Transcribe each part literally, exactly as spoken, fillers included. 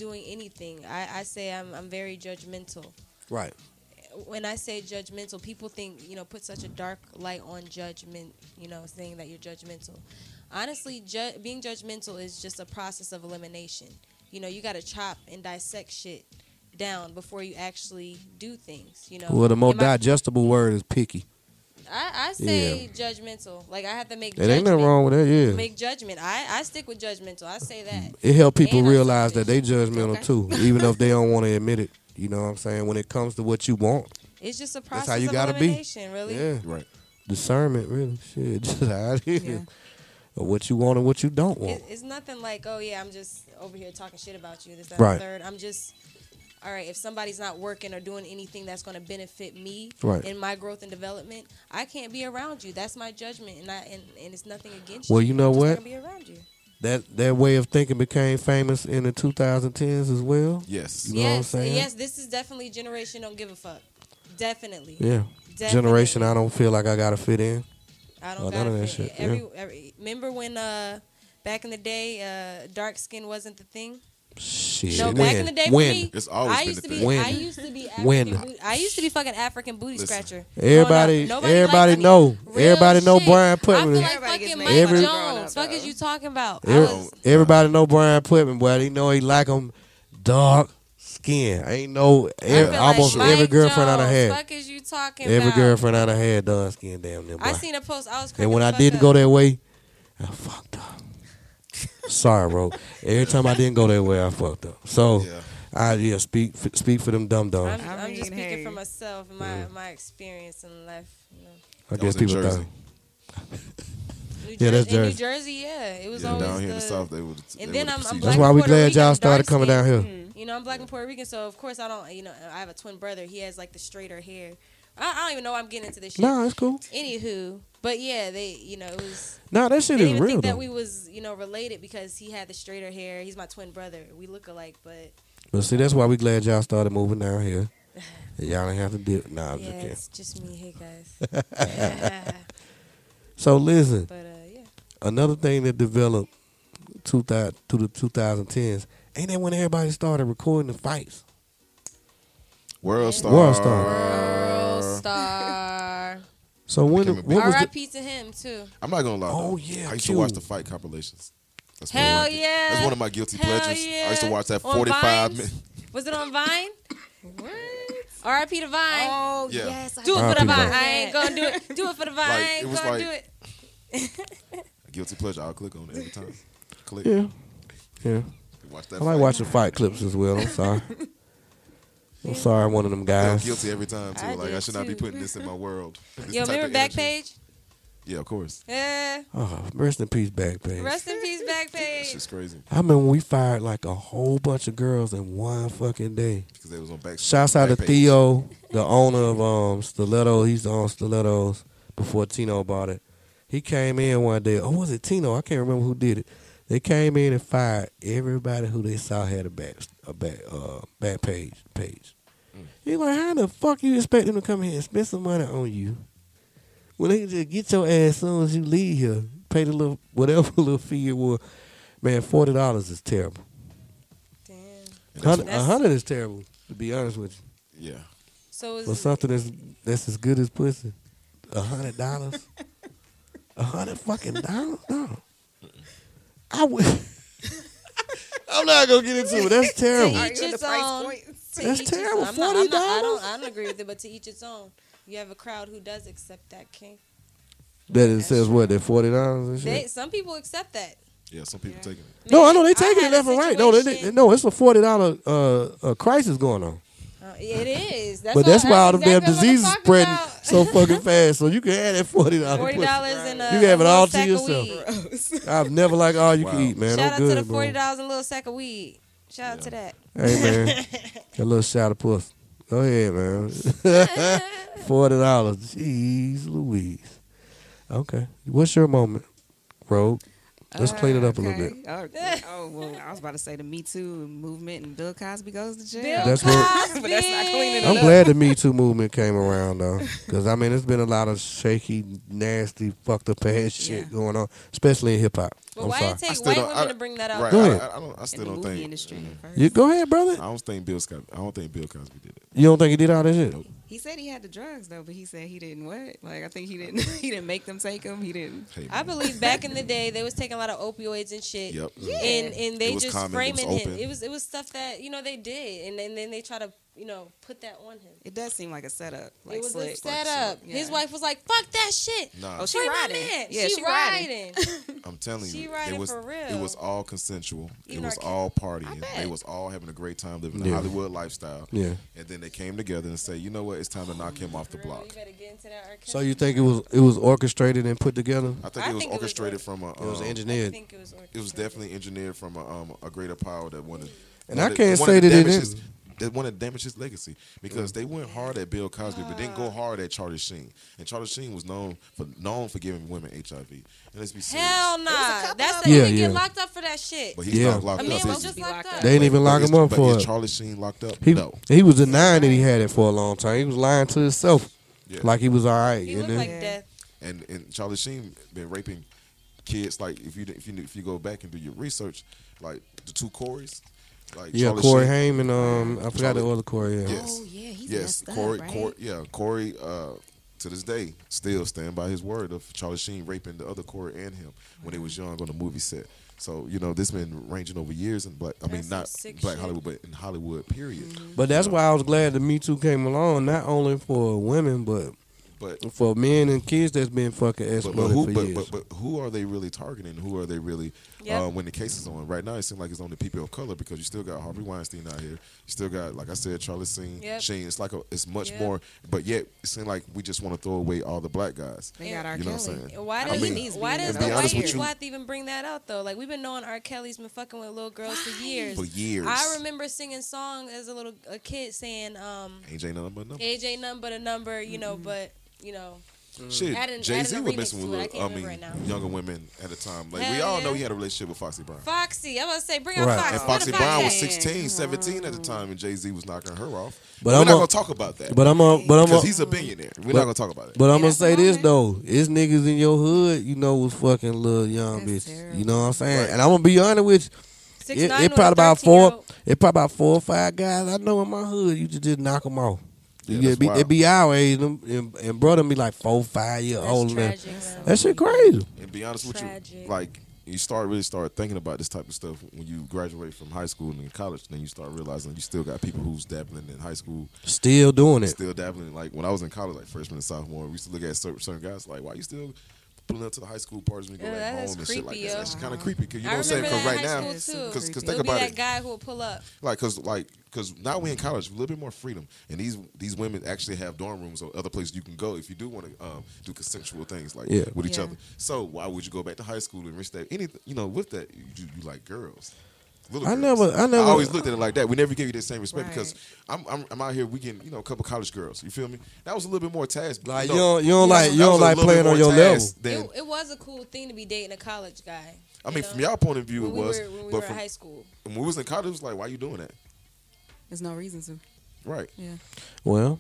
doing anything. I, I say I'm I'm very judgmental. Right. When I say judgmental, people think, you know, put such a dark light on judgment, you know, saying that you're judgmental. Honestly, ju- being judgmental is just a process of elimination. You know, you got to chop and dissect shit down before you actually do things, you know. Well, the more Am I- digestible word is picky. I, I say Yeah. judgmental. Like, I have to make There judgment. ain't nothing wrong with that, yeah. Make judgment. I, I stick with judgmental. I say that. It help people And I'm realize that selfish. they judgmental Okay. too, even if they don't want to admit it. You know what I'm saying? When it comes to what you want, It's just a that's process how you of gotta be. elimination, really. Yeah, Right. discernment, really. Shit, just how it is. Yeah. Or what you want and what you don't want. It, it's nothing like, oh, yeah, I'm just over here talking shit about you, this, that, Right. and the third. I'm just, all right, if somebody's not working or doing anything that's going to benefit me Right. in my growth and development, I can't be around you. That's my judgment, and I and, and it's nothing against Well, you. you know I'm just what? not gonna be around you. That that way of thinking became famous in the twenty tens as well. Yes. You know what I'm yes, saying? yes, this is definitely generation don't give a fuck. Definitely. Yeah. Definitely. Generation I don't feel like I gotta fit in. I don't Oh, got none of that fit. shit, Every, yeah. every, remember when uh, back in the day, uh, dark skin wasn't the thing? Shit. No, when? back in the day when? for me, It's always I been used the to be. thing. When? I used to be. African When? Booty, I used to be fucking African booty Listen. scratcher. Everybody, Growing up. Nobody everybody liked me. know. Real Everybody know shit. Brian I Putman. feel like Everybody gets fucking made Mike fun of growing Jones. up, Fuck is though. you talking about? I Every- was, everybody know Brian Putman, boy. They know he like him dark skin. Ain't no I every, feel almost like every Mike girlfriend I done Jones. had. Fuck is you talking Every about? girlfriend I done had dark skin. Damn them. Boy. I seen a post. I was. cracking And when the I fuck didn't up. go that way, I fucked up. Sorry, bro. Every time I didn't go that way, I fucked up. So, Yeah. I yeah speak f- speak for them dumb I'm, dumbs. I'm I mean, just speaking hey. for myself and my my experience in life. You know. I That guess was in people Jersey. thought. New Yeah, that's Jersey, in New Jersey. Jersey, yeah, it was Yeah, always down here the, in the south, they would. And then I'm- I'm That's black why and we Puerto glad Rican, y'all started dark coming down skin. here. You know, I'm black and Puerto Rican, so of course I don't. You know, I have a twin brother. He has like the straighter hair. I, I don't even know why I'm getting into this shit. Nah, it's cool. Anywho, but yeah, they, you know, it was. Nah, that They shit didn't is even real think though. that we was, you know, related because he had the straighter hair. He's my twin brother. We look alike, but But see, that's why we glad y'all started moving down here. And y'all ain't have to deal. Nah, I'm yeah, just kidding. it's just me. Hey guys. So listen, But uh, yeah. another thing that developed two thousand to the twenty tens ain't that when everybody started recording the fights? World Star. World Star. World Star. So when Became a what was the, R I P to him too. I'm not gonna lie. Oh, though. yeah, I used Q. to watch the fight compilations. That's one of Hell my- yeah. That's one of my guilty Hell pleasures. yeah. I used to watch that On forty-five Vines? minutes. Was it on Vine? What? R I P to Vine. Oh Yeah. yes. I do it R I for P the to Vine. Vine. I ain't gonna do it. Do it for the Vine. Like, I it ain't was gonna like- do it. Guilty pleasure. I'll click on it every time. Click. yeah, yeah. Watch that. I like fight. watching fight clips as well. I'm sorry. I'm sorry, I'm one of them I'm guys. guilty every time too. I like I did should not be too. putting this in my world. This Yo, type remember of energy. Backpage? Yeah, of course. Yeah. Oh, rest in peace, Backpage. Rest in peace, That Backpage. shit's crazy I remember when we fired like a whole bunch of girls in one fucking day. because they was on back. Shouts out to Backpage. Theo, the owner of um Stiletto. He's on Stilettos before Tino bought it. He came in one day. Oh, was it Tino? I can't remember who did it. They came in and fired everybody who they saw had a back a back uh back page page. Mm. He's like, how the fuck you expect them to come here and spend some money on you when they can just get your ass as soon as you leave here, pay the little whatever little fee it was. Man, forty dollars is terrible. Damn. And that's Hundred- That's- A hundred is terrible, to be honest with you. Yeah. So is For something that's that's as good as pussy, a hundred dollars, a hundred fucking dollars. No, I would. I'm not gonna get into it. That's terrible. To Are each you on the its price own. points? To That's each its terrible. own. I'm not- I'm not- I forty don't. dollars? I don't agree with it, but to each its own. You have a crowd who does accept that, King. That it says what? That forty dollars and They shit. some people accept that. Yeah. Some people taking it. No, I know they I taking it had a left and right. No, they, they, situation- no, it's a forty dollar uh, uh, crisis going on. Uh, it is. That's But what- that's why all the damn exactly what I'm diseases talking spreading about. so fucking fast. So you can add that forty dollars. Forty dollars and a, You can have a it all little to sack of yourself. weed. Gross. I've never liked all you Wow. can eat, man. Shout I'm out good, to the bro. forty dollars and a little sack of weed. Shout out Yeah. to that. Hey man, a little shot of puss. Go ahead, man. Forty dollars. Jeez Louise. Okay. What's your moment, Rogue? Let's clean it up a little okay. bit. Oh, oh, well, I was about to say the Me Too movement and Bill Cosby goes to jail. Bill That's what- Cosby. But that's not cleaning it I'm up. glad the Me Too movement came around though, because I mean, there's been a lot of shaky, nasty, fucked up ass shit Yeah. going on, especially in hip hop. But I'm why sorry. it take I still white don't- women I- to bring that out? Right. Go I, ahead. I, I don't. I still in the don't movie think. industry first. You go ahead, brother. I don't think Bill Cosby. I don't think Bill Cosby did it. You don't think he did all that shit? Nope. He said he had the drugs though, but he said he didn't what? Like I think he didn't. He didn't make them take them. He didn't. Hey, I man. believe back in the day they was taking a lot of opioids and shit. Yep. And and they It was just common, it framing was him. open. It was it was stuff that you know they did, and then, then they try to you know put that on him. It does seem like a setup. Like it was slick. a setup. Yeah. His wife was like, "Fuck that shit." Nah. Oh, she Free my riding. man. Yeah, she, she riding. riding. I'm telling She you, riding it was for real. it was all consensual. Even it was our kid- all partying. bet. They was all having a great time living the Yeah. Hollywood lifestyle. Yeah. And then they came together and say, you know what, it's time to knock him off the For real, block. You better get into that R. Kelly. So you think it was it was orchestrated and put together? I think I it was think it was orchestrated like- from a. It was um, I engineered. think it was. It was definitely engineered from a, um, a greater power that wanted. And wanted- I can't wanted say to that it damage his- didn't. That wanted to damage his legacy because they went hard at Bill Cosby, but didn't go hard at Charlie Sheen. And Charlie Sheen was known for known for giving women H I V. And let's be serious. Hell was a nah. couple That's of the them. he Yeah, didn't yeah. get locked up for that shit. But he's Yeah. not locked I up. mean, is was he? just locked up. They didn't even But lock is- him up but for is it. Charlie Sheen locked up? He no. he was denying that he had it for a long time. He was lying to himself, Yeah. like he was all right. He and looked then, like Yeah. death. and and Charlie Sheen been raping kids. Like if you if you if you go back and do your research, like the two Corys, like yeah, Charlie Corey Sheen- Haim and um, I forgot the Charlie- other Corey. Yeah. Yes. Oh yeah, he's Yes, messed Corey, up, right? Corey, yeah, Corey. Uh, to this day, still stand by his word of Charlie Sheen raping the other Corey and him when they was young on the movie set. So you know, this been ranging over years in black. I mean, That's some not sick Black shit. Hollywood, but in Hollywood, period. But that's why I was glad the Me Too came along, not only for women, but But for men and kids that's been fucking but, exploited but who for but, years. but but who are they really targeting? Who are they really Yep. uh, when the case is on? Right now, it seems like it's only people of color because you still got Harvey Weinstein out here. You still got, like I said, Charlie Sheen. Yep. Sheen. It's like a, it's much Yep. more. But yet, it seems like we just want to throw away all the black guys. They got R. You know what Kelly. I'm saying? Why I does mean, needs to why be does in the there. white Be honest with people you- have to even bring that out though? Like we've been knowing R. Kelly's been fucking with little girls for years. For years. I remember singing songs as a little a kid saying, um, Age ain't nothing but number. "Age ain't nothing but a number," you know. But you know, Shit, Adding- Jay Z adding a was remix messing with, to it. I little- can't I remember mean, right now. younger women at the time. Like Hell we all yeah. know he had a relationship with Foxy Brown. Foxy, I was gonna say, bring out Right. Foxy. And Where Foxy the Brown was at? sixteen, seventeen at the time, and Jay Z was knocking her off. But But I'm we're not a- gonna talk about that but I'm a, but I'm because a, he's a billionaire. We're but- not gonna talk about it. But I'm gonna that's say the this moment. though, it's niggas in your hood, you know, was fucking little young That's bitches. terrible. You know what I'm saying? Right. And I'm gonna be honest with you. Six It, nine it with a probably about thirteen year four. old. It probably about four or five guys I know in my hood. You just, just knock them off. Yeah, You that's get, be, wild. it be our age, them, and, and brother be like four, five years That's older than. tragic, man. That shit crazy. And be honest with Tragic. you, like you start really start thinking about this type of stuff when you graduate from high school and in college. Then you start realizing you still got people who's dabbling in high school, Still doing it. still dabbling. Like when I was in college, like freshman and sophomore, we used to look at certain, certain guys like, why you still pulling up to the high school parties when you go Yeah, back that home is and shit like creepy, that? yo. That's kind of creepy because you know I what I'm saying? remember Because that right in now, high school Cause- too. cause think It'll be about that it. guy who will pull up. like because like because now we in college, a little bit more freedom, and these these women actually have dorm rooms or other places you can go if you do want to um, do consensual things like Yeah. with each Yeah. other. So why would you go back to high school and risk that? Anything you know with that you, you, you like girls. Little I girls. never- I never- always looked at it like that. We never gave you the same respect Right. because I'm, I'm I'm out here. We getting you know a couple college girls. You feel me? That was a little bit more task. Like know, you don't, you don't that like, was- you that don't was a like little bit playing on more your level. task than- It, it was a cool thing to be dating a college guy. I you mean, know? from y'all point of view, when it we was. were, when we but were from in high school. when we was in college, it was like, why you doing that? There's no reason to. Right. Yeah. Well,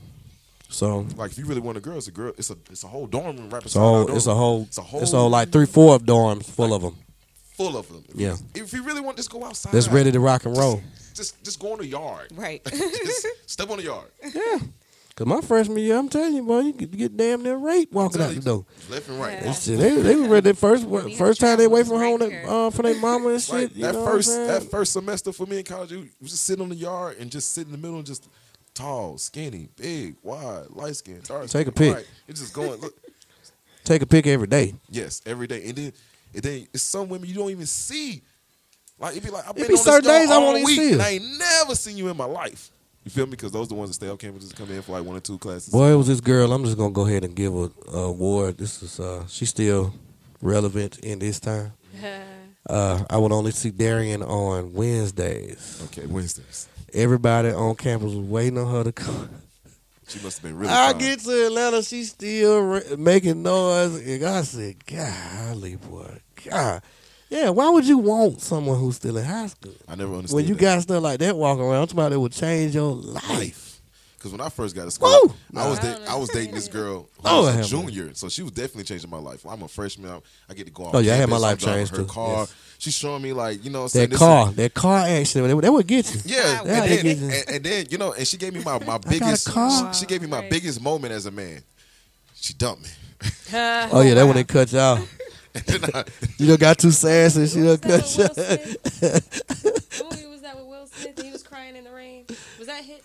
so Like if you really want a girl, it's a girl. It's a it's a whole dorm room right beside so our dorm it's a room. whole, It's a whole. it's a whole like three, four of dorms full of them. full of them. If Yeah. You, if you really want, just go outside. That's ready to rock and roll. Just just go in the yard. Right. just step on the yard. Yeah. Cause my freshman year, I'm telling you, boy, you get, get damn near raped walking out the door. Left and right. Yeah. That shit, they they were ready first We first had time they away trouble from home right they, here. uh, from their mama and shit. Right. You That know first what I'm that saying? first semester for me in college, it was just sitting on the yard and just sit in the middle and just tall, skinny, big, wide, light skin, dark. Take a skin, pic. white. It's just going. Look, Take a pic every day. yes, every day, and then and then it's some women you don't even see. Like it'd be like I've been be on this certain yard days I all won't even week see her. and I ain't never seen you in my life. You feel me? Because those are the ones that stay on campus and come in for like one or two classes. Boy, it was this girl. I'm just gonna go ahead and give her a award. This is uh, she's still relevant in this time. Uh, I would only see Darian on Wednesdays. Okay, Wednesdays. Everybody on campus was waiting on her to come. She must have been really. I fine. get to Atlanta, she's still re- making noise, and I said, "Golly, boy, God." Yeah, why would you want someone who's still in high school? I never understood When you that. got stuff like that walking around, I'm talking about that would change your life. life. Because when I first got to school, Woo! I was I da- don't I was dating this girl who Oh, was a hell, junior, so she was definitely changing my life. I'm a freshman. I, I get to go. Oh, yeah, I had my campus, life I'm driving changed, her too. car. Yes. She's showing me like, you know, what I'm saying, That this car, is- that car accident, that, that would get you. yeah, Yeah, and, they then, get you. and, and then you know, and she gave me my my got a biggest. car. She, she gave me my Right. biggest moment as a man. She dumped me. Oh yeah, that when they cut you off. And then I, You done got too sassy. She done What was cut that you. with Will Smith? What movie was that with Will Smith? And he was crying in the rain. Was that Hitch?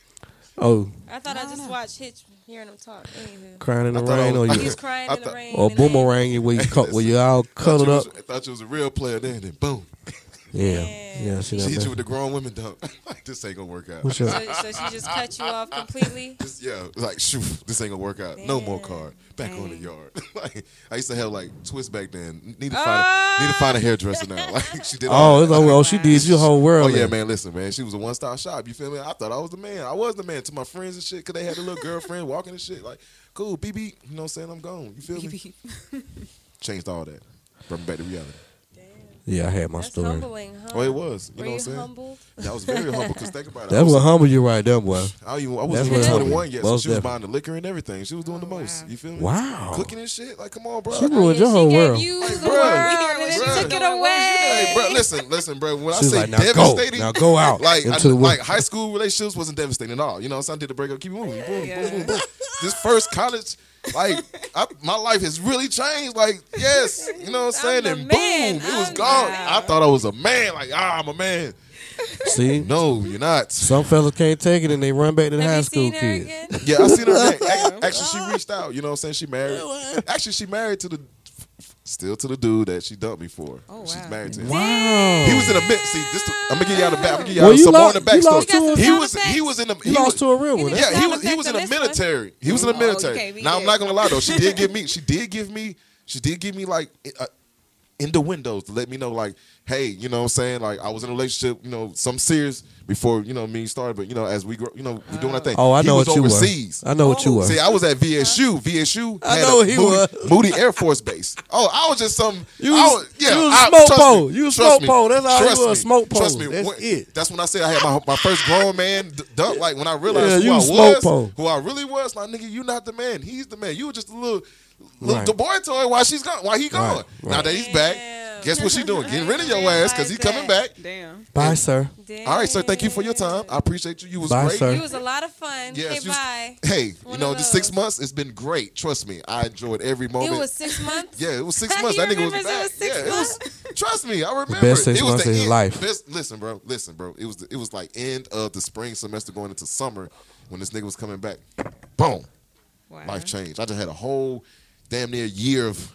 Oh, I thought I, just watched Hitch, hearing him talk. Anywho. crying in the I thought I rain, or was- He you, was crying I in the thought- rain. or and then- boomerang where you cut, where you all thought cuddled you up. was, I thought you was a real player then, and then boom, Yeah, Damn. yeah. She she hit you done. with the grown women dunk. Like this ain't gonna work out. What's your- So, so she just cut you off completely. This, yeah, like shoot, this ain't gonna work out. No more Damn. card. Back on the Dang. yard. Like I used to have like twists back then. Need to find Ah! a, need to find a hairdresser now. Like she did. all Oh, that. it's over. Oh, she did your whole Oh world. yeah, then. man. Listen, man. She was a one stop shop. You feel me? I thought I was the man. I was the man to my friends and shit. Cause they had a little girlfriend walking and shit. Like, cool, B B. You know what I'm saying? I'm gone. You feel me? Changed all that. Brought me back to reality. Yeah, I had my That's story. humbling, huh? Oh, it was. You Were know you what I'm saying? humbled? That was very humble. Cause think about it. I That's was- what humble you right there, boy. I, don't even, I That's wasn't what even humbled twenty-one me. yet, so Most she was definitely. buying the liquor and everything. She was doing the Oh, most. wow. You feel me? Wow. Cooking and shit. Like, come on, bro. She ruined your she whole gave world. you Like, the bruh, world we and then bruh. took it Bruh. away. Hey, bro, listen, listen, bro. When She was I say like, now go. devastating, Now go out Like, into I, the world. like high school relationships wasn't devastating at all. You know, what I'm saying? I did the breakup, keep it moving, boom, Yeah. boom, boom, boom. This first college, like, I, my life has really changed. Like, yes, you know what I'm saying? I'm And the man. boom, it was I'm gone. the- I thought I was a man. Like, ah, I'm a man. See, No, you're not. some fellas can't take it and they run back to the Have high you school seen her kids. again? Yeah, I seen her. Again. Ac- Actually, she reached out. You know what I'm saying? She married. Actually, she married to the, still to the dude that she dumped me for. Oh, She's wow. married to him. Wow. He was in a mid. See, this. The, I'm gonna give y'all the back. I'm gonna give y'all Well, you some more lost- in the you lost backstory. to a- He sound was. effects? He was in the. You He lost was, to a real one. He That's- yeah, he sound was. He effect was in on the this one. military. He was in the Oh, you military. can't beat Now I'm that. not gonna lie though. She did give me. She did give me. She did give me like. Uh, in the windows to let me know, like, hey, you know what I'm saying? Like, I was in a relationship, you know, some serious before, you know, me started, but, you know, as we grow, you know, we doing our thing. Oh, I He know was what you overseas. were. I know what you were. See, I was at V S U. V S U. I had know a he Moody, was. Moody Air Force Base. Oh, I was just some. You I was- yeah, you was I- smoke trust pole. me, You was trust smoke me, pole. That's all you trust was, me, smoke Trust pole. me. That's when- it. That's when I said I had my, my first grown man d- dunk. Like when I realized Yeah, who you I was smoke was, pole. who I really was. Like nigga, you not the man. He's the man. You were just a little, little Right. the boy toy while she's gone. While he gone. Right, Now right. that he's back, Damn. guess what she doing? Getting rid of I your ass because realized he's coming that. back. Damn. Bye, sir. All right, sir. Thank you for your time. I appreciate you. You was Bye, great. sir. It was a lot of fun. Yes, Okay, you was- bye. Hey, you One know, of the six those. months, it's been great. Trust me, I enjoyed every moment. It was six months. Yeah, it was six He months. That nigga was remembers it back. was six yeah, it was. Trust me, I remember. best six it was months the of his end- life. best- listen, bro. Listen, bro. It was. The, it was like end of the spring semester going into summer when this nigga was coming back. Boom, Wow. life changed. I just had a whole damn near year of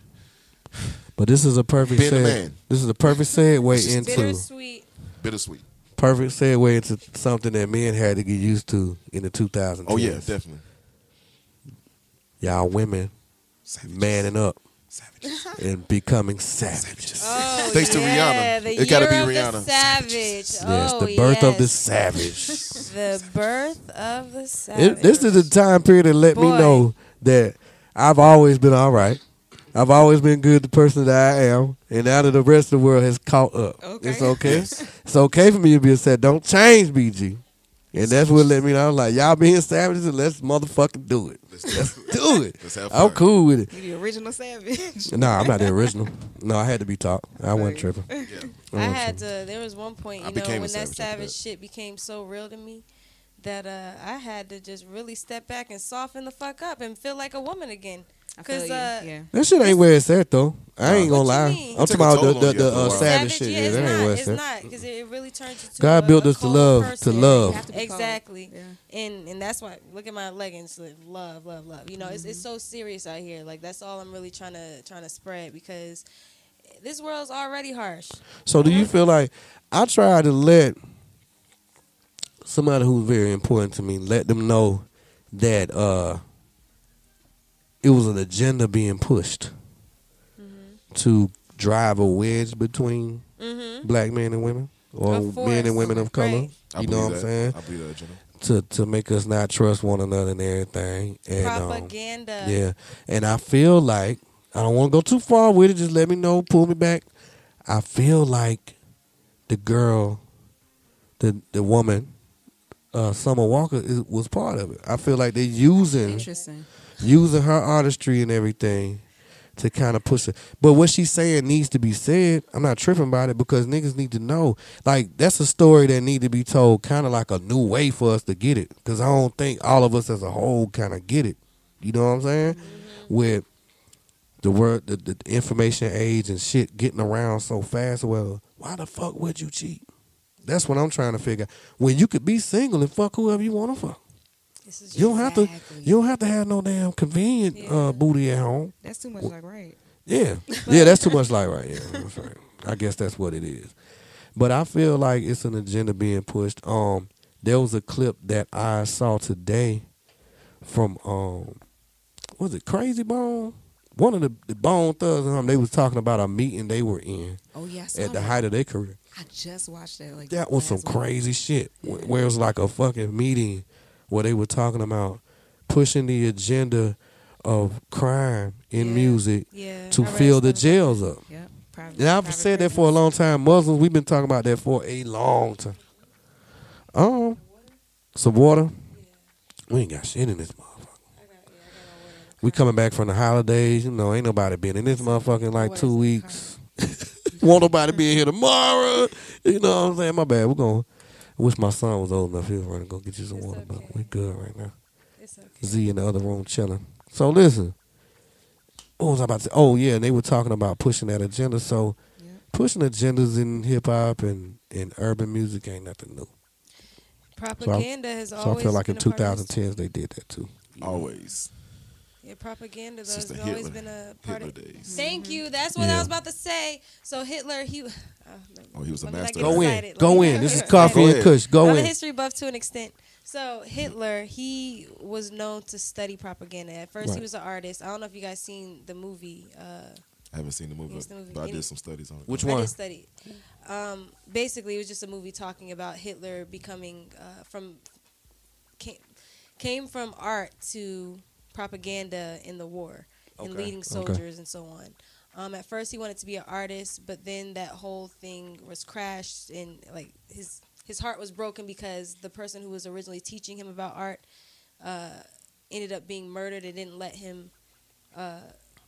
But this is a perfect Being a seg- man. This is a perfect segue into Bittersweet. bittersweet. perfect segue into something that men had to get used to in the two thousands. Oh yeah, definitely. Y'all women Savages. manning up Savages. and becoming savages. Oh, Thanks to yeah, Rihanna. The It gotta year be of Rihanna. The savage. Yes, oh, the birth of the yes. savage. The birth of the savage. It, this is the time period that let me Boy. know that I've always been all right. I've always been good, the person that I am, and now that the rest of the world has caught up. Okay. It's okay. It's okay for me to be upset. Don't change, B G. And that's what let me know. I'm like, y'all being savages, let's motherfucking do it. Let's do it. Let's have I'm fun. cool with it. You the original savage. No, I'm not the original. No, I had to be taught. I wasn't Right. tripping. Yeah. I wasn't had tripping. to. There was one point, I you know, became a when that savage after savage that. shit became so real to me that uh, I had to just really step back and soften the fuck up and feel like a woman again. I feel Cause you. uh, yeah. That shit ain't where it's at, though. I ain't Nah. gonna What you lie. mean? I'm It talking took a about the, toll the, on you the after a uh, while. savage shit. yeah, Yeah, it's that ain't not. where It's it's at. not because it, it really turns you to God a, built a us to cold love, to person. love. You have to be cold. Exactly. Yeah. And and that's why look at my leggings, like, love, love, love. You know, it's it's so serious out here. Like that's all I'm really trying to trying to spread because this world's already harsh. So do you feel like I try to let somebody who's very important to me, let them know that uh, it was an agenda being pushed to drive a wedge between Mm-hmm. black men and women, or Of course. men and women of color. Right. I You know what I'm believe that. saying? I believe that, Jenna. To to make us not trust one another and everything. And um, Propaganda. yeah, and I feel like I don't want to go too far with it. Just let me know, pull me back. I feel like the girl, the the woman, uh, Summer Walker is, was part of it. I feel like they're using Interesting. using her artistry and everything to kind of push it. But what she's saying needs to be said. I'm not tripping about it because niggas need to know. Like, that's a story that need to be told kind of like a new way for us to get it. Because I don't think all of us as a whole kind of get it. You know what I'm saying? Mm-hmm. With the word, the, the information age and shit getting around so fast. Well, why the fuck would you cheat? That's what I'm trying to figure out. When you could be single and fuck whoever you want to fuck. This is You don't have to. Exactly. You don't have to have no damn convenient Yeah. uh, booty at home. That's too much like right. Yeah, yeah, that's too much like right. Yeah, that's right. I guess that's what it is. But I feel like it's an agenda being pushed. Um, there was a clip that I saw today from um, was it Crazy Bone? One of the, the Bone Thugs. Um, they was talking about a meeting they were in Oh yeah, I saw at the that. height of their career. I just watched that. Like That was some last week. crazy shit. wh- Where it was like a fucking meeting where they were talking about pushing the agenda of crime in Yeah. music Yeah. to I read fill the something about jails up. Yep. Private, And I've private said that for a prisons. long time. Muslims, we've been talking about that for a long time. Um, some water. We ain't got shit in this motherfucker. We coming back from the holidays. You know, ain't nobody been in this motherfucker in like Water's two in the weeks. Won't nobody be in here tomorrow. You know what I'm saying? My bad. We're going to. I wish my son was old enough. He was running to go get you some It's water. okay. But we good right now. It's okay. Z in the other room chilling. So listen. What was I about to say? Oh, yeah. And they were talking about pushing that agenda. So Yep. pushing agendas in hip hop and, and urban music ain't nothing new. Propaganda has So I always feel like in been a part of twenty tens they did that too. Always. Yeah, propaganda though Since has the always Hitler- been a part Hitler of. days. Thank you. That's what Yeah. I was about to say. So Hitler, he. Oh, Oh, he was a let me not master. get Go in. excited. Go Let me in. not This get is excited. Coffee Go and ahead. Kush. Go I'm a in. history buff to an extent. So Hitler, he was known to study propaganda. At first, Right. he was an artist. I don't know if you guys seen the movie. Uh, I haven't seen the movie, What's the movie? but I Any- did some studies on it. Which I one? did study. Um, basically, it was just a movie talking about Hitler becoming uh, from came, came from art to propaganda in the war and Okay, leading okay. soldiers and so on. Um, at first, he wanted to be an artist, but then that whole thing was crashed, and like his his heart was broken because the person who was originally teaching him about art uh, ended up being murdered. It didn't let him. Uh,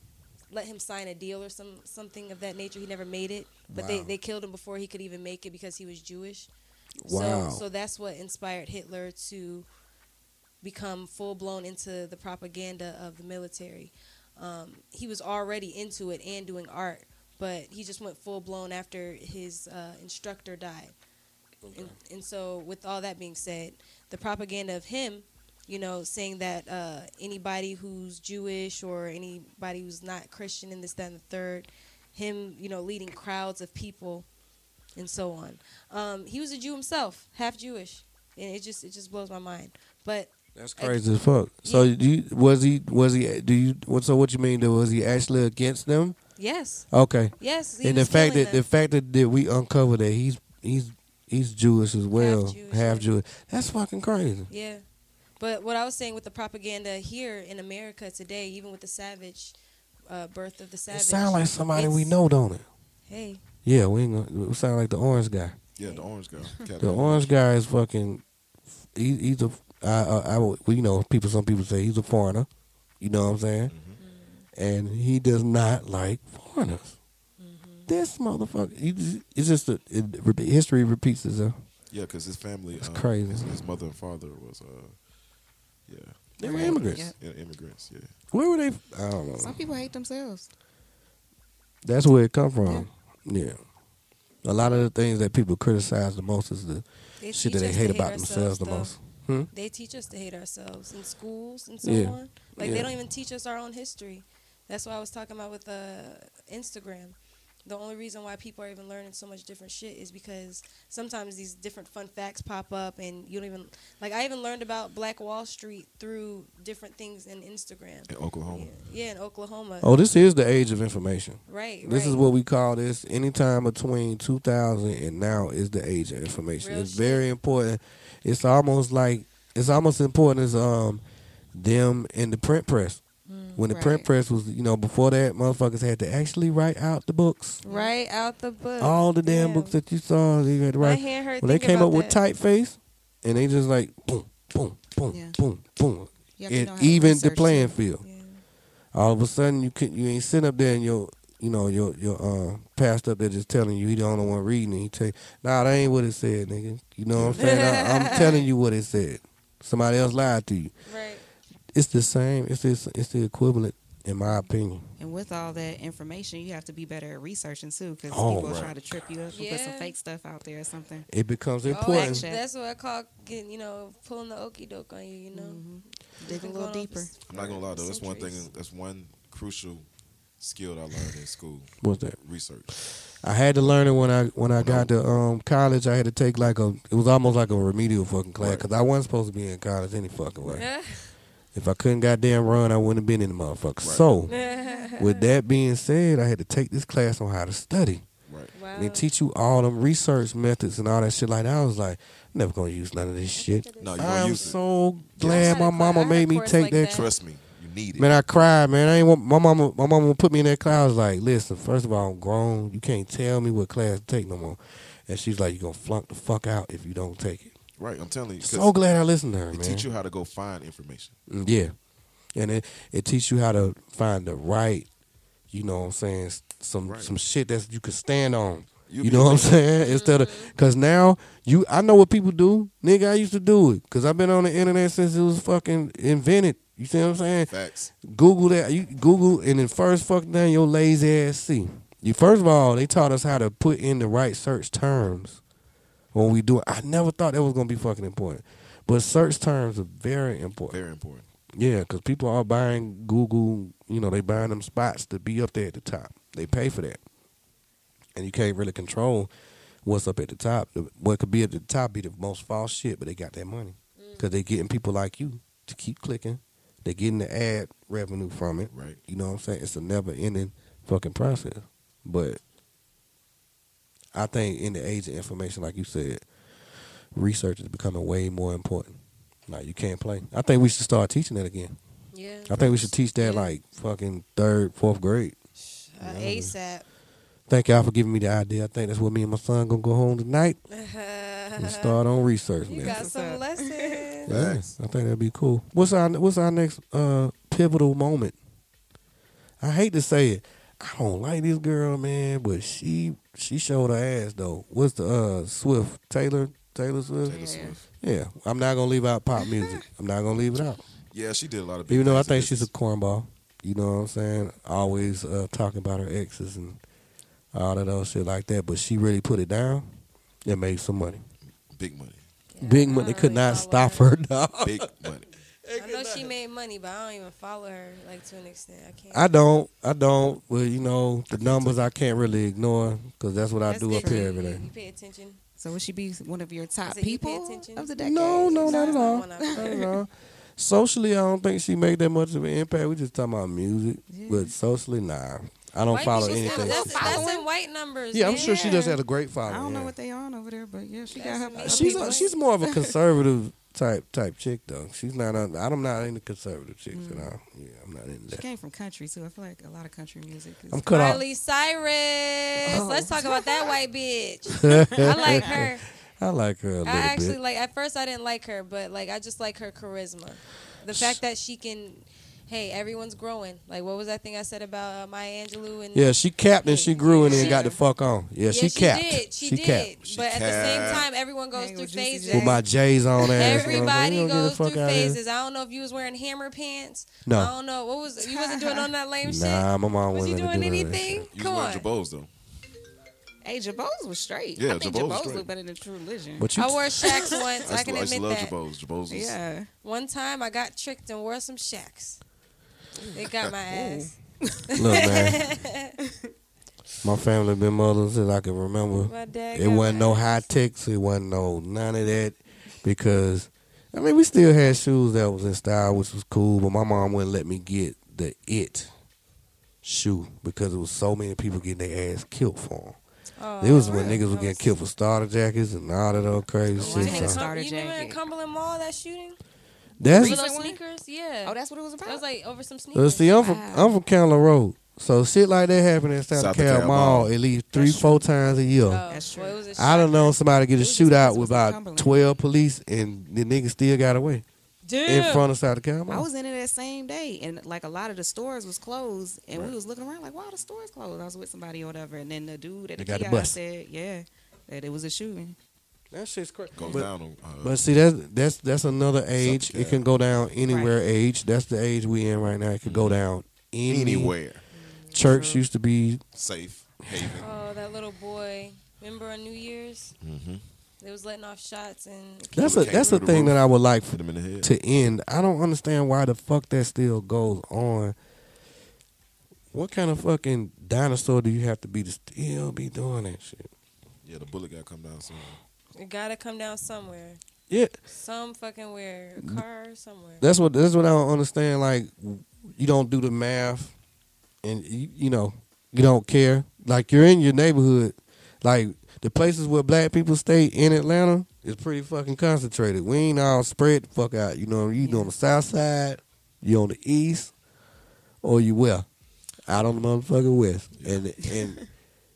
let him sign a deal or some something of that nature. He never made it, but they, Wow. they killed him before he could even make it because he was Jewish. Wow. So so that's what inspired Hitler to become full blown into the propaganda of the military. Um, he was already into it and doing art, but he just went full blown after his uh, instructor died. And, and so, with all that being said, the propaganda of him, you know, saying that uh, anybody who's Jewish or anybody who's not Christian in this, that, and the third, him, you know, leading crowds of people and so on. Um, he was a Jew himself, half Jewish, and it just it just blows my mind. But That's crazy as fuck. So you was he was he do you what so what you mean that was he actually against them? yes, Okay. yes, he And the was fact killing that the them. fact that, that we uncovered that he's he's he's Jewish as well, half Jewish, Jewish. yeah. That's fucking crazy. Yeah. But what I was saying with the propaganda here in America today, even with the Savage, uh, birth of the It Savage. sound like somebody we it's- know, don't it? Hey, Yeah, we ain't gonna, it sound like the orange guy. Yeah, the orange guy. Captain The orange guy is fucking. He, he's a. I, I, I would- well, you know, people. Some people say he's a foreigner. You know what I'm saying? Mm-hmm. And he does not like foreigners. This motherfucker. He, just- it's just a, it, repeat- history repeats itself. Yeah, because his family. It's um, crazy. His, his mother and father was, uh, yeah, They were Right. immigrants. Yeah. yeah, immigrants. Yeah, Where were they? I don't know. Some people hate themselves. That's where it come from. Yeah. A lot of the things that people criticize the most is the they shit teach that they us hate to about ourselves, themselves the though. most. Hmm? They teach us to hate ourselves in schools and so Yeah. on. Like Yeah. they don't even teach us our own history. That's what I was talking about with uh, Instagram. The only reason why people are even learning so much different shit is because sometimes these different fun facts pop up and you don't even like. I even learned about Black Wall Street through different things in Instagram. in Oklahoma. Yeah, yeah in Oklahoma. Oh, this is the age of information. right. This right. is what we call this. Anytime between two thousand and now is the age of information. Real it's shit. very important. It's almost like it's almost important as um them in the print press. When the Right. print press was, you know, before that, motherfuckers had to actually write out the books. Right out the book. All the damn Yeah. books that you saw, you had to My write. hand hurt. When they thinking came up about with that. typeface, and they just like boom, boom, boom, Yeah. boom, boom, You have to it know how to evened the research, playing too. field. Yeah. All of a sudden, you could you ain't sitting up there and your you know your your uh, pastor up there just telling you he the only one reading it. He tell you, nah, that ain't what it said, nigga. You know what I'm saying? I, I'm telling you what it said. Somebody else lied to you. Right. It's the same. It's this. It's the equivalent, in my opinion. And with all that information, you have to be better at researching too, because Oh, people right. try to trip you up and put some Yeah. fake stuff out there or something. It becomes Oh, important. that's, that's what I call getting, you know, pulling the okie doke on you. You know, Mhm. It's Dig a been little going on deeper. for I'm not gonna lie though. That's one thing. centuries. That's one crucial skill that I learned in school. What's that? Research. I had to learn it when I when I got to um, college. I had to take like a. It was almost like a remedial fucking class Right. because I wasn't supposed to be in college any fucking way. Yeah. If I couldn't goddamn run, I wouldn't have been in the motherfucker. Right. So, with that being said, I had to take this class on how to study. Right. Wow. And they teach you all them research methods and all that shit like that. I was like, I'm never gonna use none of this shit. No, you gonna I'm use it. so I glad had my a cla- I mama had a made me course take like that. that. Trust me, you need it. Man, I cried, man. I ain't want my mama. My mama put me in that class. I was like, listen, first of all, I'm grown. You can't tell me what class to take no more. And she's like, you're gonna flunk the fuck out if you don't take it. Right. I'm telling you. 'cause So glad I listened to her, it man. teach you how to go find information. Mm, Yeah. And it, it teaches you how to find the right, you know what I'm saying, s- some Right. some shit that you can stand on. You You be know what I'm like- saying? Instead of, because now, you, I know what people do. Nigga, I used to do it. Because I've been on the internet since it was fucking invented. You see what I'm saying? Facts. Google that. You Google, and then first fucking thing your lazy ass see. You First of all, they taught us how to put in the right search terms when we do it. I never thought that was going to be fucking important. But search terms are very important. Very important. Yeah, because people are buying Google, you know, they buying them spots to be up there at the top. They pay for that. And you can't really control what's up at the top. The- What could be at the top be the most false shit, but they got that money. Because they getting people like you to keep clicking. They're getting the ad revenue from it. Right. You know what I'm saying? It's a never-ending fucking process. But I think in the age of information, like you said, research is becoming way more important. Like, you can't play. I think we should start teaching that again. Yeah. I think we should teach that Yeah. like fucking third, fourth grade. Uh, ASAP. Thank y'all for giving me the idea. I think that's what me and my son gonna go home tonight and start on research, You man. got What's some up? lessons. Yeah, I think that'd be cool. What's our What's our next uh, pivotal moment? I hate to say it. I don't like this girl, man, but she she showed her ass though. What's the uh, Swift Taylor Taylor Swift? Taylor Yeah. Swift. Yeah, I'm not gonna leave out pop music. I'm not gonna leave it out. Yeah, she did a lot of. big Even though I things in think she's a business. cornball. You know what I'm saying? Always uh, talking about her exes and all of those shit like that. But she really put it down and made some money. big money. Yeah, Big I money. They don't could really not follow stop her, dog. Big money. I know she made money, but I don't even follow her like to an extent. I can't. I don't. I don't. Well, you know, the numbers I can't really ignore because that's what I That's do up different. here every You, day. you pay attention. So would she be one of your top said you pay people attention? of the decade? No, no, not at all. One of Not them. at all. Socially, I don't think she made that much of an impact. We just talking about music, Yeah. but socially, nah. I don't White follow people anything. still- That's, that's Following? in white numbers. Yeah, I'm man. sure she does Yeah. have a great I following. don't know yeah. what they on over there, but yeah, she That's got her. amazing. her She's people. a, she's more of a conservative type type chick though. She's not. A, I'm not into conservative chicks at all. Yeah, I'm not into She that. came from country too. I feel like a lot of country music. Is, I'm cut off. Miley Cyrus. Oh. Let's talk about that white bitch. I like her. I like her a little I actually bit. like. At first, I didn't like her, but like, I just like her charisma. The fact that she can. Hey, everyone's growing. Like, what was that thing I said about uh, Maya Angelou? And Yeah, she capped and she grew and then She- got the fuck on. Yeah, yeah, she capped. did. She, she did. capped. She But at the same capped. time, everyone goes Hang through with Juicy phases. J. With my J's on ass. Everybody You know, get the goes fuck through outta here. phases. I don't know if you was wearing hammer pants. No. I don't know. What was you wasn't doing on that lame shit? Nah, my mom Was wasn't you let me doing do none of that anything? shit. You Come was on. wearing Jabos though. Hey, Jabos was straight. Yeah, I think Jabos was Jabos straight. look better than True Religion. But you I wore Shacks once. I I used, can to, I used to admit love that. Jabos. Jabos was. yeah. One time I got tricked and wore some Shacks. They got my ass. look, man. My family been mothers since I can remember. My dad It got wasn't my no ass. high techs. It wasn't no none of that because I mean we still had shoes that was in style, which was cool. But my mom wouldn't let me get the it shoe because it was so many people getting their ass killed for them. Oh, It was when really? niggas was I getting was- killed for starter jackets and all that other crazy Oh, I shit. had a Dang, So starter you remember in jacket. Cumberland Mall that shooting? That's Over Recent those one? sneakers, yeah. Oh, that's what it was about. That was like over some uh, sneakers. see, I'm from Wow. I'm from Candler Road, so shit like that happen in South, South Cal DeKalb Mall Mall. at least three, That's four times a year. Oh, That's well, true. it was a I don't know shocker. somebody get a It was just shootout because it with was in about Cumberland. twelve police and the nigga still got away Damn. in front of South Cal I Mall. was in it that same day, and like a lot of the stores was closed, and we was looking around like, "Wow, the store's closed." I was with somebody or whatever, and then the dude at They the got the kiosk bus. said, "Yeah, that it was a shooting." That shit's crazy. Goes But, down on. Uh, but see, that's that's that's another age. Cal. It can go down anywhere. Age. That's the age we in right now. It could go down any- anywhere. Church True. used to be. Safe haven. Oh, that little boy. Remember on New Year's? Mm-hmm. They was letting off shots and That's a came that's a through the thing roof. that I would like Put them in the head. to end. I don't understand why the fuck that still goes on. What kind of fucking dinosaur do you have to be to still be doing that shit? Yeah, the bullet got come down soon. it gotta come down somewhere. Yeah, Some fucking where. A car somewhere. that's what that's what I don't understand. Like, you don't do the math, and you, you know you don't care. Like, you're in your neighborhood, like the places where black people stay in Atlanta is pretty fucking concentrated. We ain't all spread the fuck out. You know, you Yeah. on the south side, you on the east, or you where out on the motherfucking west, and and.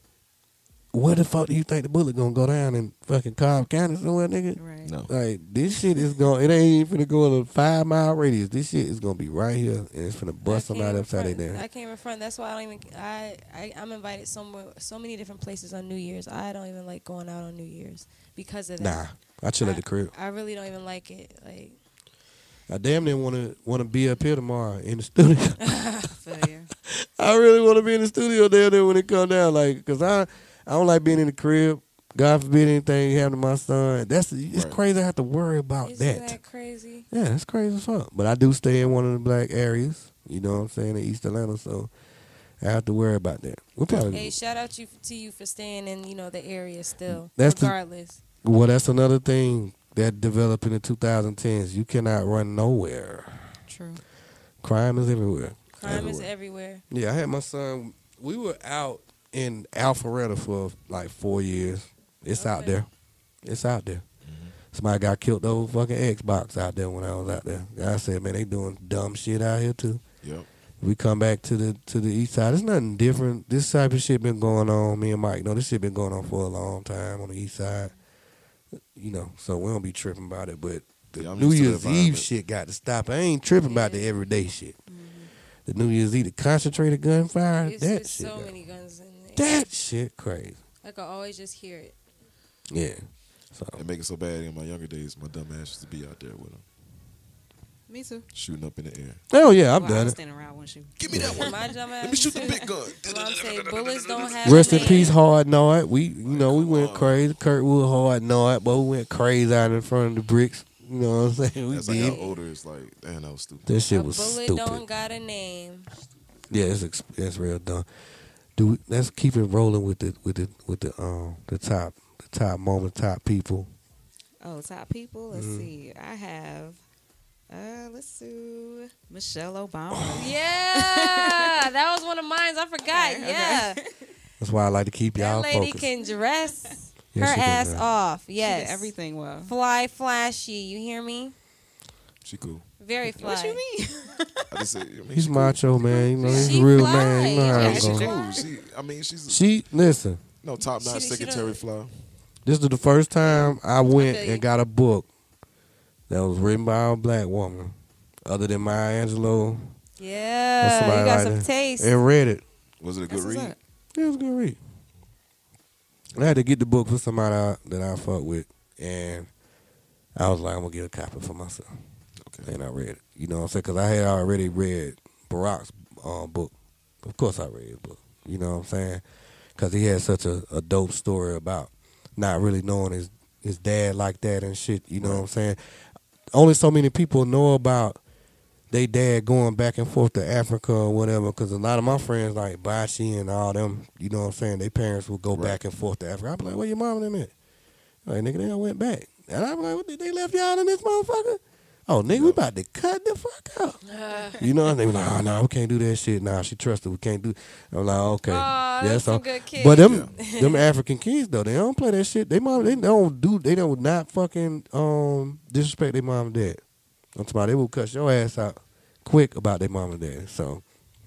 Where the fuck do you think the bullet gonna go down in fucking Cobb County somewhere, nigga? Right. No. Like, this shit is going, it ain't even finna go in a five mile radius. This shit is gonna be right here, and it's finna bust I can't somebody upside even their front- head. I can't even front. That's why I don't even. I, I I'm invited somewhere, so many different places on New Year's. I don't even like going out on New Year's because of that. Nah, I chill at the crib. I really don't even like it. Like, I damn near wanna wanna be up here tomorrow in the studio. Feel ya. I really wanna be in the studio down there when it come down, like, cause I I don't like being in the crib. God forbid anything happen to my son. That's it's Right. crazy. I have to worry about isn't that. that crazy? Yeah, that's crazy as fuck. But I do stay in one of the black areas. You know what I'm saying, in East Atlanta, so I have to worry about that. We'll probably Hey, shout out you to you for staying in you know the area still, That's the- regardless. Well, that's another thing that developed in the twenty tens. You cannot run nowhere. True. Crime is everywhere. Crime is everywhere. everywhere. Yeah, I had my son. We were out in Alpharetta for like four years. It's out Okay. there. It's out there. Somebody got killed over fucking Xbox out there when I was out there. I said, man, they doing dumb shit out here too. Yep. We come back to the to the east side. It's nothing different. This type of shit been going on. Me and Mike know this shit been going on for a long time on the east side. You know, so we don't be tripping about it. But the Yeah, I'm New used to Year's that Eve vibe. shit got to stop. I ain't tripping about the Yeah. everyday shit. The New Year's Eve, the concentrated gunfire, It's that just shit. so got- many guns in there. that shit crazy. I could always just hear it. Yeah. So It make it so bad in my younger days. My dumb ass used to be out there with them, Me too. shooting up in the air. oh yeah, I've Well, I done was it. standing around when she. Give me that one. My dumb ass. Let me shoot the too. big gun. Well, I'm saying bullets don't have. Rest a in name. peace, Hard Nod. We, you know, we went on. crazy. Kurtwood, Hard Nod, but we went crazy out in front of the bricks. You know what I'm saying? We That's like did. how older it's like, damn, that was stupid. That shit A was bullet stupid. don't got a name. Yeah, it's ex- it's real dumb. Do we, let's keep it rolling with the with the with the um the top the top moment, top people. Oh, top people. Let's Mhm. see. I have. Uh, let's see. Michelle Obama. Yeah, that was one of mine. I forgot. Okay, okay. Yeah, That's why I like to keep that y'all lady focused. can dress Yeah, her she can ass dress. off. She Yes, did everything well. fly, flashy. You hear me? She cool. Very fly. What you mean? I just said, I mean, He's she macho, man. You know, he's She a real fly. man. You know how Yeah, it Cool. she She goes. fly. cool. She, I mean, she's She listen. no top notch She- she secretary don't- fly. This is the first time I went feel you. and got a book that was written by a black woman, other than Maya Angelou, Yeah, somebody you got like some that. taste. and read it. Was it a good That's what's read? up. Yeah, it was a good read. I had to get the book for somebody I, that I fuck with, and I was like, I'm gonna get a copy for myself. Okay. And I read it. You know what I'm saying? Because I had already read Barack's uh, book. Of course, I read his book. You know what I'm saying? Because he had such a, a dope story about not really knowing his his dad like that and shit. You know what I'm saying? Only so many people know about they dad going back and forth to Africa or whatever. Because a lot of my friends like Bashi and all them, you know what I'm saying? Their parents would go Right. back and forth to Africa. I'd be like, where your mom and them at? Like, nigga, they all went back. And I'm like, what, did they left y'all in this motherfucker? Oh, nigga, we about to cut the fuck out. You know, and they were like, oh, no, we can't do that shit. Nah, she trusted. We can't do. I'm like, okay. Aw, yeah, that's so, some good kids. but them, them African kids though, they don't play that shit. They mom, they don't do. They don't not fucking um disrespect their mom and dad. I'm talking about they will cuss your ass out quick about their mom and dad. So,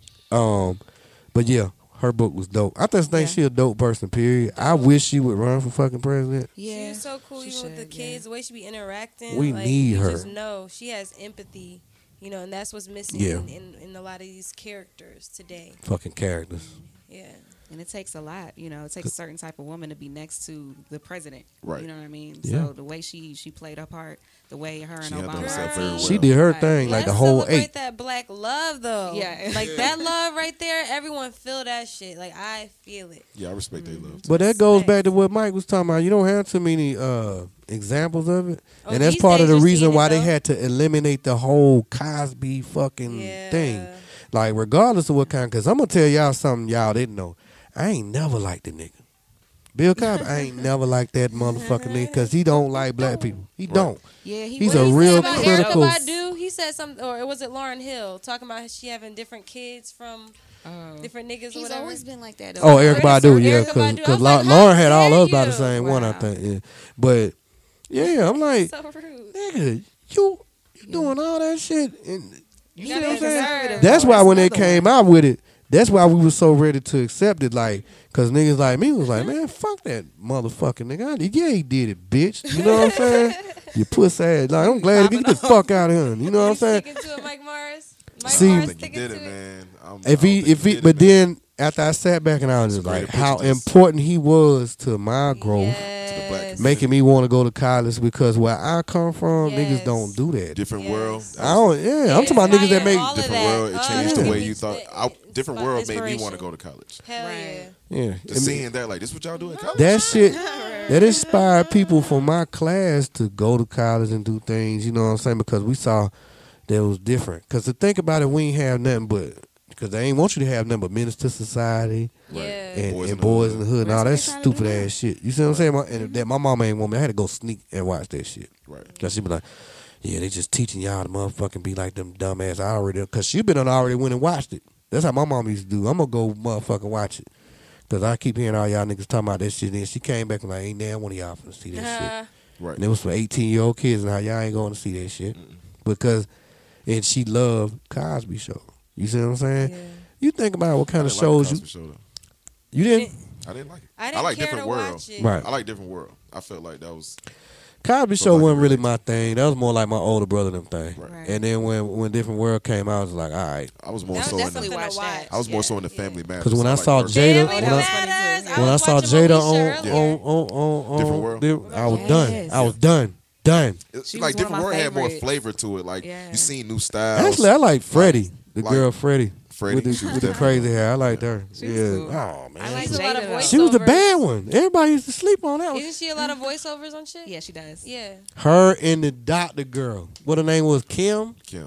um, but yeah, her book was dope. I just think Yeah. she a dope person. Period. I wish she would run for fucking president. Yeah, She was so cool, she even with the should, kids, yeah. the way she be interacting. We like, need you her. just know she has empathy, you know, and that's what's missing Yeah. in, in, in a lot of these characters today. Fucking characters. Yeah. And it takes a lot, you know. It takes a certain type of woman to be next to the president. Right. You know what I mean? Yeah. So the way she she played her part, the way her and She handled Obama. herself very well. She did her thing like Let's the whole celebrate eight. that black love, though. Yeah. Like, that love right there, everyone feel that shit. Like, I feel it. Yeah, I respect their love. But that goes Respect. back to what Mike was talking about. You don't have too many uh, examples of it, Oh, and that's these part of days the you're reason seeing why it, they though. had to eliminate the whole Cosby fucking Yeah. thing. Like, regardless of what kind, because I'm gonna tell y'all something y'all didn't know. I ain't never liked the nigga. Bill Cosby, I ain't never liked that motherfucking nigga because he don't like black people. He don't. Yeah, he He's was. a What he real said about critical- Erykah Badu, he said something, or was it Lauren Hill, talking about she having different kids from Oh. different niggas or He's whatever. always been like that. Though. Oh, Eric Erykah Badu, yeah, Badu. because I was like, Lauren had how all dare us about the you? same one, I Wow. think. Yeah. But yeah, I'm like, So rude. nigga, you you doing all that shit, and you You see gotta what I'm be saying? conservative. That's though. why That's when they another came one. out with it, that's why we were so ready to accept it, like, cause niggas like me was like, man, fuck that motherfucking nigga. I- Yeah, he did it, bitch. You know what I'm saying? You pussy ass. Like, I'm glad to get the fuck out of here. You know what I'm You saying? sticking to it, Mike Morris? Mike See- I Morris don't think sticking you did to it, it? man. I'm, If I he, don't think if you he, did but it, man. then after I sat back and I was just Some like, greater how pictures. important he was to my growth. Yes. black Making me want to go to college because where I come from, niggas Yes. don't do that. different Yes. world. I don't. Yeah, I'm talking about niggas that Inspired make. all of different that. world. It Oh, changed the yeah. way you thought. I, different Inspi- world made me want to inspiration. go to college. Hell Right. yeah. Yeah, Just seeing that, like, this what y'all do at college? that shit that inspired people from my class to go to college and do things. You know what I'm saying? Because we saw that it was different. Because to think about it, we ain't have nothing but. Because they ain't want you to have nothing but Menace to Society Yeah. and, Boys and in the Boys Hood. in the Hood and That's all what that they trying to do stupid now. ass shit. You see what I'm saying? My, and that my mama ain't want me. I had to go sneak and watch that shit. Right. Cause she be like, yeah, they just teaching y'all to motherfucking be like them dumbass. I already, cause she been on already went and watched it. That's how my mom used to do. I'm gonna go motherfucking watch it. Cause I keep hearing all y'all niggas talking about that shit. Then she came back and like, ain't damn one of y'all finna see that shit. Uh, Right. And it was for eighteen year old kids, and how y'all ain't going to see that shit because, and she loved Cosby Show. You see what I'm saying? yeah. You think about what kind I of didn't shows like you the Cosby Show, though. you didn't. I didn't like it. I didn't like care different to world. watch it. Right. I like different world. I felt like that was Cosby Show Nobody wasn't really relates. my thing. That was more like my older brother them thing. Right. Right. And then when when Different World came out, I was like, all right. I was more That- so that's in the, something to watch watch. that. I was more Yeah, so in the yeah. Family Matters. 'Cause when I like saw first- Jada- Family when I- Matters. I When I was saw watching Jada Moesha on earlier. on, on on on Different World? Different- I was Yes. done. I was done. Done. It's She like was one different of my world had more favorites. flavor to it. Like Yeah. you seen new styles. Actually, I like Freddie, the like girl Freddie, Freddie, with the, she was with the definitely- crazy hair. I liked her. She was yeah. cool. Oh man. I like She's a lot of Jada, though. She was the voiceovers. bad one. Everybody used to sleep on that one. Isn't she a lot of voiceovers on shit? Yeah, she does. Yeah. Her and the doctor girl. What her name was? Kim? Kim. You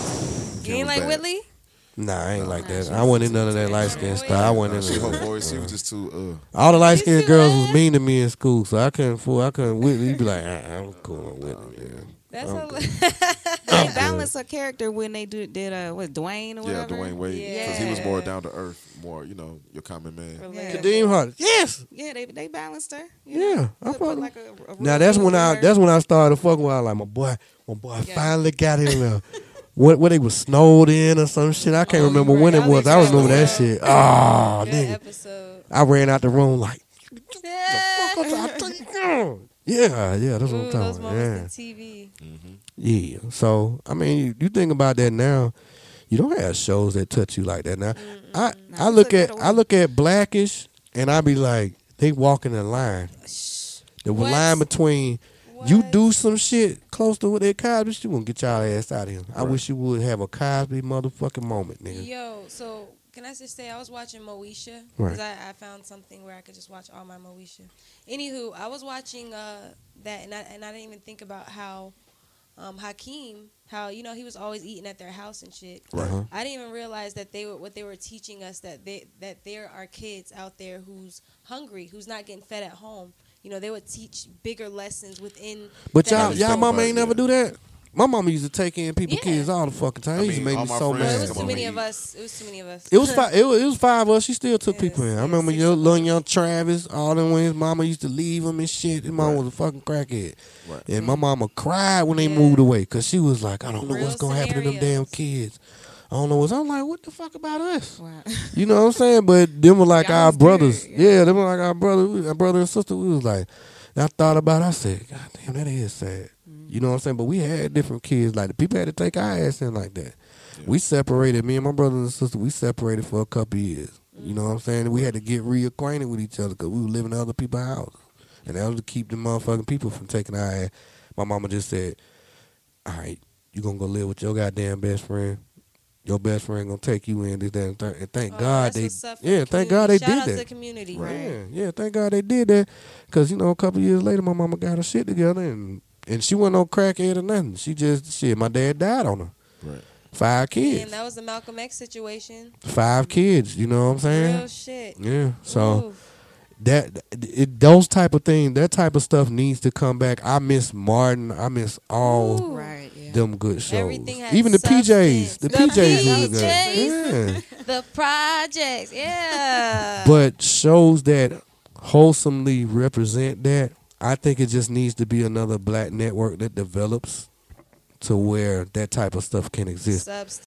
Kim ain't was like bad. Whitley? Nah, I ain't like Nah, that. she I wasn't in none of that light skin stuff. I wasn't Nah, in she, none her of that. voice, she was just too. Uh, All the light skinned You girls see was that? mean to me in school, so I couldn't fool. I couldn't Whitley. You'd be like, ah, I'm cool with Whitley. Yeah. That's I'm a good. They balanced her character when they do, did uh what Dwayne or yeah, whatever. Dwayne Wade, because Yeah. he was more down to earth, more you know, your common man. Yeah. Kadeem Hart. Yes. Yeah, they they balanced her. you Yeah, know, I put, fuck put with- like a, a Now real that's dude when in I her. that's when I started fucking with. I was like, my boy, my boy Yeah. finally got in there. What what they was snowed in or some shit. I can't Oh, remember you when right. it was. That I was remember that episode. shit. Oh, Good nigga. episode. I ran out the room like, Yeah. yeah, yeah, that's what Ooh, I'm those talking about. moments Yeah. in T V. Yeah. So I mean, you, you think about that now. You don't have shows that touch you like that now. I No, I they look took at that I away. look at Blackish and I be like, they walking the line. The What? line between you What? do some shit close to what that Cosby shit, you won't get y'all ass out of here. I Right. wish you would have a Cosby motherfucking moment, nigga. Yo, so can I just say I was watching Moesha Right. because I, I found something where I could just watch all my Moesha. Anywho, I was watching uh, that and I and I didn't even think about how um, Hakeem, how you know he was always eating at their house and shit. Right. Uh-huh. I didn't even realize that they were what they were teaching us that they that there are kids out there who's hungry, who's not getting fed at home. You know, they would teach bigger lessons within. But that y'all respect. y'all mama ain't Yeah. never do that. My mama used to take in people Yeah. kids all the fucking time. I it used to mean, make all me my so friends Well, it mad. was come too on many here. of us. It was too many of us. It was five. It was, it was five of us. She still took Yes, people in. I yes, remember six your of little us. young Travis, all them when his mama used to leave him and shit. His mama Right. was a fucking crackhead, Right. and my mama cried when they Yeah. moved away because she was like, I don't know Real what's gonna happen to them damn scenarios. kids. I don't know what's. I'm like, what the fuck about us? Wow. You know what I'm saying? But them were like Y'all our was brothers. scared, Yeah. yeah. them were like our brother, we- our brother and sister. We was like, and I thought about it. I said, God damn, that is sad. You know what I'm saying? But we had different kids. Like the people had to take our ass in like that. We separated. Me and my brothers and sister. We separated for a couple years. You know what I'm saying? We had to get reacquainted with each other because we were living in other people's houses, and that was to keep the motherfucking people from taking our ass. My mama just said, "All right, you gonna go live with your goddamn best friend. Your best friend gonna take you in this, that, and third." And thank Oh, God that's they, what's up for yeah, the thank God they community. Shout did out to that. the community. Yeah, yeah, thank God they did that. Cause you know, a couple years later, my mama got her shit together, and and she wasn't no crackhead or nothing. She just shit. My dad died on her. Right. Five kids. And that was the Malcolm X situation. Five kids. You know what I'm saying? Real shit. Yeah. So Ooh. that it, those type of things, that type of stuff needs to come back. I miss Martin. I miss all Ooh. Right. Yeah. them good shows. Everything had Even the P Js. substance. The, The P Js was P good. Js. Yeah. The projects, yeah. But shows that wholesomely represent that, I think it just needs to be another black network that develops to where that type of stuff can exist. Substance.